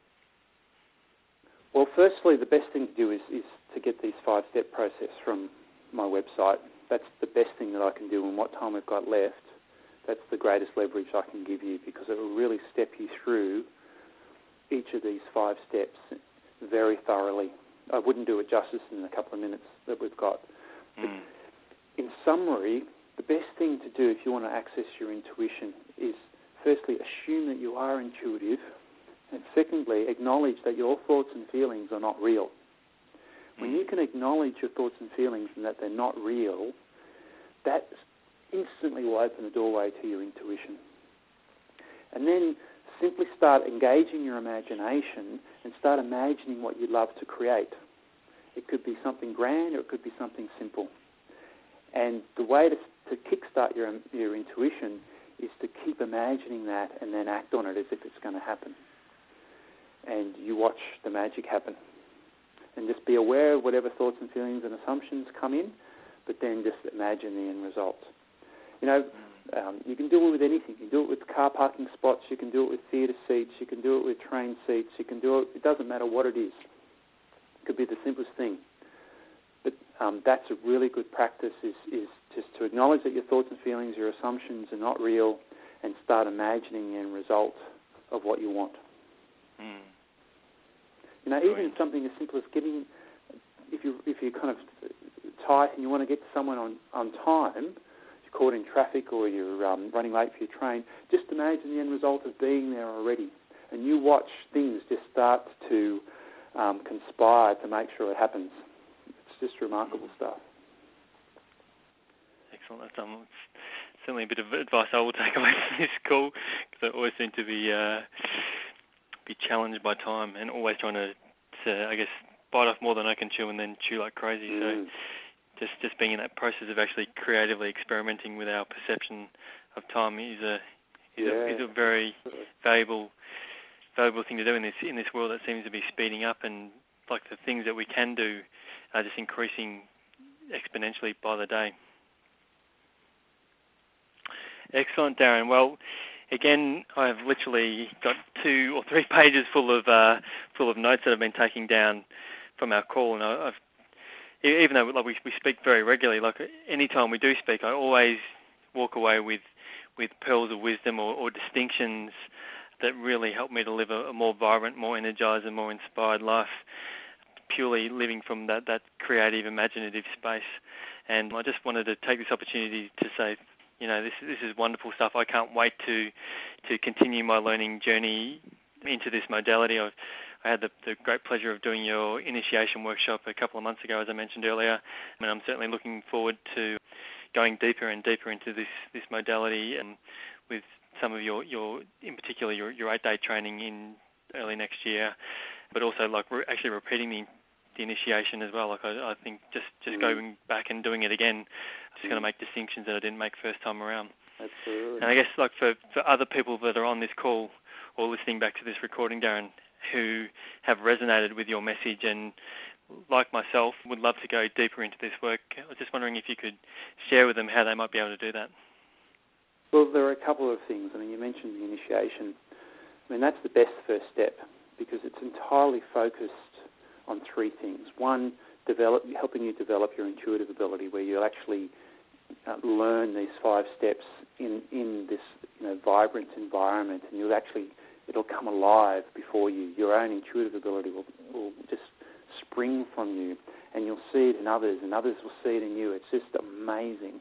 Well, firstly, the best thing to do is to get these 5-step process from my website. That's the best thing that I can do in what time we've got left. That's the greatest leverage I can give you, because it will really step you through each of these 5 steps very thoroughly. I wouldn't do it justice in a couple of minutes that we've got. But in summary, the best thing to do if you want to access your intuition is, firstly, assume that you are intuitive, and secondly, acknowledge that your thoughts and feelings are not real. When you can acknowledge your thoughts and feelings and that they're not real, that instantly will open the doorway to your intuition. And then simply start engaging your imagination and start imagining what you'd love to create. It could be something grand or it could be something simple. And the way to kickstart your intuition is to keep imagining that and then act on it as if it's going to happen. And you watch the magic happen. And just be aware of whatever thoughts and feelings and assumptions come in, but then just imagine the end result. You know, you can do it with anything. You can do it with car parking spots. You can do it with theatre seats. You can do it with train seats. You can do it. It doesn't matter what it is. It could be the simplest thing. But that's a really good practice is just to acknowledge that your thoughts and feelings, your assumptions are not real, and start imagining the end result of what you want. You know, even something as simple as getting, if you're kind of tight and you want to get to someone on time, you're caught in traffic or you're running late for your train, just imagine the end result of being there already. And you watch things just start to conspire to make sure it happens. It's just remarkable stuff. Excellent. That's certainly a bit of advice I will take away from this call, because I always seem to be challenged by time and always trying to I guess, bite off more than I can chew and then chew like crazy. So just being in that process of actually creatively experimenting with our perception of time is a very valuable thing to do in this world that seems to be speeding up, and like the things that we can do are just increasing exponentially by the day. Excellent, Darren. Well, again, I've literally got 2 or 3 pages full of notes that I've been taking down from our call, and even though we speak very regularly, like any time we do speak, I always walk away with pearls of wisdom or distinctions that really help me to live a more vibrant, more energized, and more inspired life, purely living from that creative, imaginative space. And I just wanted to take this opportunity to say, you know, this is wonderful stuff. I can't wait to continue my learning journey into this modality. I had the great pleasure of doing your initiation workshop a couple of months ago, as I mentioned earlier, and I'm certainly looking forward to going deeper and deeper into this modality, and with some of your in particular your 8-day training in early next year, but also like actually repeating the initiation as well. Like I think just going back and doing it again, just going to make distinctions that I didn't make first time around. Absolutely. And I guess like for other people that are on this call or listening back to this recording, Darren, who have resonated with your message and, like myself, would love to go deeper into this work, I was just wondering if you could share with them how they might be able to do that. Well, there are a couple of things. I mean, you mentioned the initiation. I mean, that's the best first step because it's entirely focused on 3 things. One, helping you develop your intuitive ability, where you'll actually learn these 5 steps in this vibrant environment, and it'll come alive before you. Your own intuitive ability will just spring from you, and you'll see it in others, and others will see it in you. It's just amazing,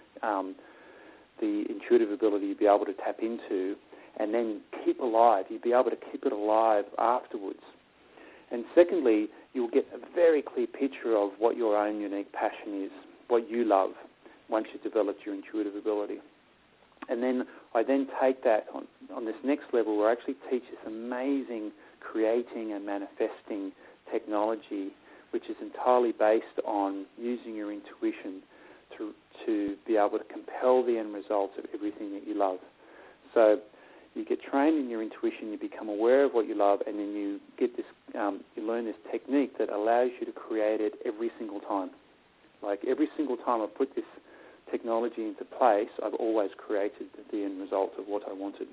the intuitive ability you'll be able to tap into and then keep alive. You'll be able to keep it alive afterwards. And secondly, you'll get a very clear picture of what your own unique passion is, what you love, once you've developed your intuitive ability. And then I take that on this next level where I actually teach this amazing creating and manifesting technology, which is entirely based on using your intuition to be able to compel the end result of everything that you love. So you get trained in your intuition, you become aware of what you love, and then you get this, you learn this technique that allows you to create it every single time. Like every single time I put this technology into place, I've always created the end result of what I wanted.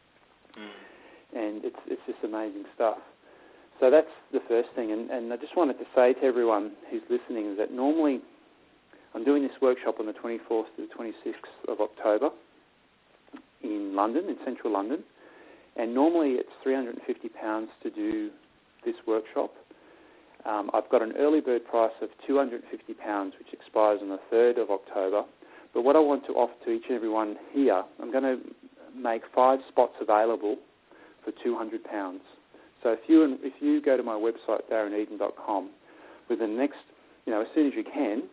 And it's just amazing stuff. So that's the first thing. And I just wanted to say to everyone who's listening is that normally I'm doing this workshop on the 24th to the 26th of October in London, in central London. And normally it's £350 to do this workshop. I've got an early bird price of £250, which expires on the 3rd of October. But what I want to offer to each and every one here, I'm going to make 5 spots available for £200. So if you go to my website, darreneden.com, within the next, as soon as you can,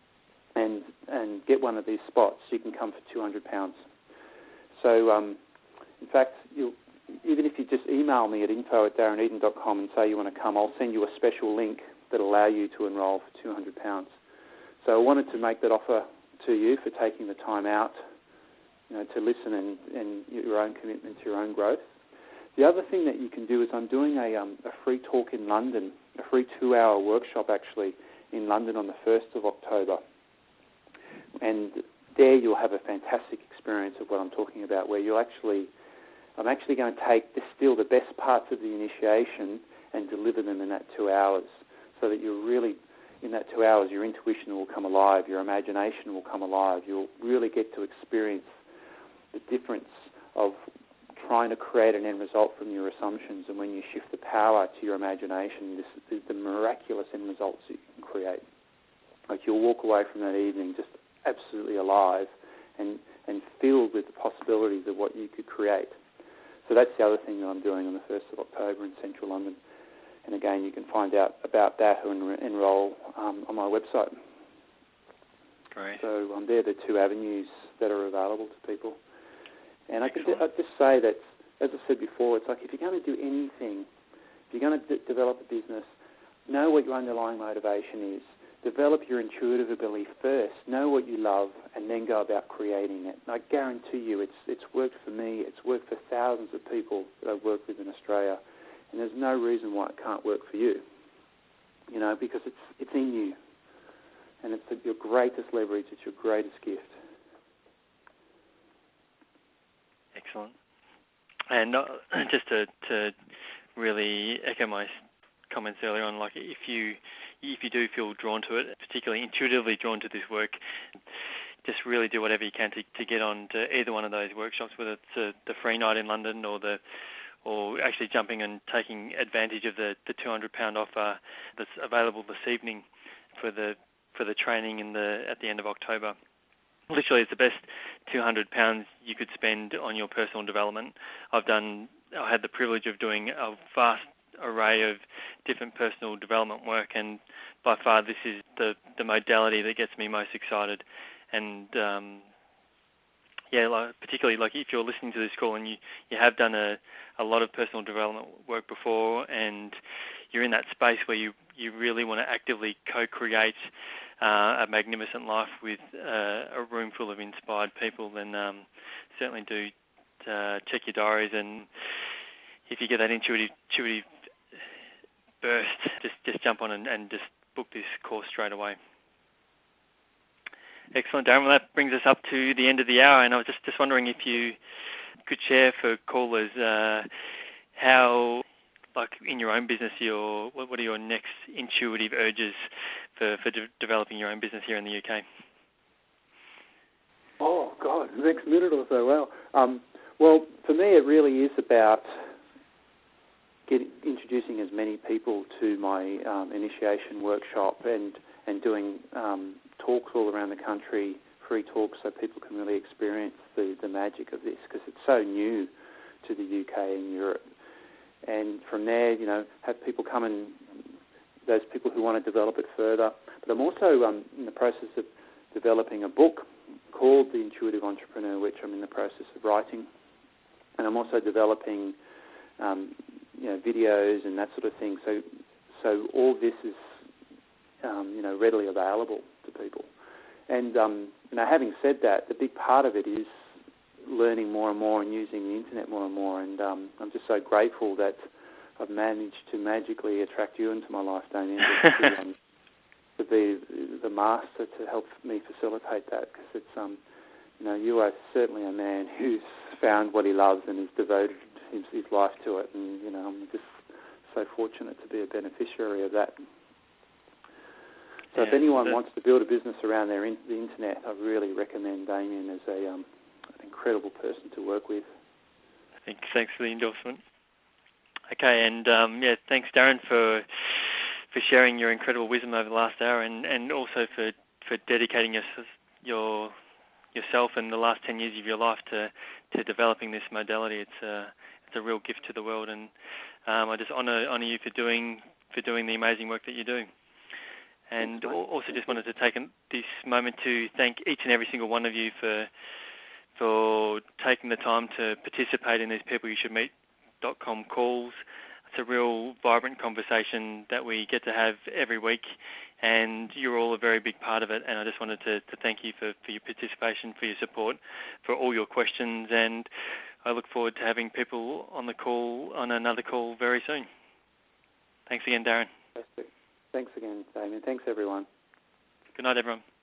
and get one of these spots, you can come for £200. So, in fact, even if you just email me at info@darreneden.com and say you want to come, I'll send you a special link that will allow you to enrol for £200. So I wanted to make that offer to you for taking the time out, to listen and your own commitment to your own growth. The other thing that you can do is I'm doing a free talk in London, a free 2-hour workshop actually in London on the 1st of October. And there you'll have a fantastic experience of what I'm talking about, where I'm actually going to distill the best parts of the initiation and deliver them in that 2 hours, so that you're really, in that 2 hours, your intuition will come alive, your imagination will come alive. You'll really get to experience the difference of trying to create an end result from your assumptions, and when you shift the power to your imagination, the miraculous end results that you can create. Like, you'll walk away from that evening just absolutely alive and filled with the possibilities of what you could create. So that's the other thing that I'm doing on the 1st of October in central London. And again, you can find out about that and enrol on my website. Great. So they're the 2 avenues that are available to people. And I'd just say that, as I said before, it's like if you're going to do anything, if you're going to develop a business, know what your underlying motivation is. Develop your intuitive ability first. Know what you love, and then go about creating it. And I guarantee you, it's worked for me. It's worked for thousands of people that I've worked with in Australia, and there's no reason why it can't work for you. Because it's in you, and it's your greatest leverage. It's your greatest gift. Excellent. And just to really echo my comments earlier on, like if you do feel drawn to it, particularly intuitively drawn to this work, just really do whatever you can to get on to either one of those workshops, whether it's the free night in London or actually jumping and taking advantage of the £200 offer that's available this evening for the training at the end of October. Literally, it's the best £200 you could spend on your personal development. I had the privilege of doing a vast array of different personal development work, and by far this is the modality that gets me most excited. And particularly like if you're listening to this call and you have done a lot of personal development work before, and you're in that space where you really want to actively co-create a magnificent life with a room full of inspired people, then certainly do check your diaries, and if you get that intuitive burst, just jump on and just book this course straight away. Excellent, Darren. Well, that brings us up to the end of the hour, and I was just wondering if you could share for callers how, like in your own business, what are your next intuitive urges for developing your own business here in the UK? Oh, God, the next minute or so, wow. Well, for me, it really is about introducing as many people to my initiation workshop and doing talks all around the country, free talks, so people can really experience the magic of this, because it's so new to the UK and Europe. And from there, have people come and those people who want to develop it further. But I'm also in the process of developing a book called The Intuitive Entrepreneur, which I'm in the process of writing. And I'm also developing videos and that sort of thing. So all this is readily available to people. And having said that, the big part of it is learning more and more and using the internet more and more. And I'm just so grateful that I've managed to magically attract you into my life, Damien, to be the master to help me facilitate that. Because it's you are certainly a man who's found what he loves and has devoted his life to it. And I'm just so fortunate to be a beneficiary of that. So if anyone wants to build a business around the internet, I really recommend Damien as an incredible person to work with. Thanks for the endorsement. Okay, and thanks, Darren, for sharing your incredible wisdom over the last hour, and also for dedicating yourself and the last 10 years of your life to developing this modality. It's a real gift to the world, and I just honour you for doing the amazing work that you do. And also just wanted to take this moment to thank each and every single one of you for taking the time to participate in these peopleyoushouldmeet.com calls. It's a real vibrant conversation that we get to have every week, and you're all a very big part of it. And I just wanted to thank you for your participation, for your support, for all your questions, and I look forward to having people on another call very soon. Thanks again, Darren. Thanks again, Damien. Thanks, everyone. Good night, everyone.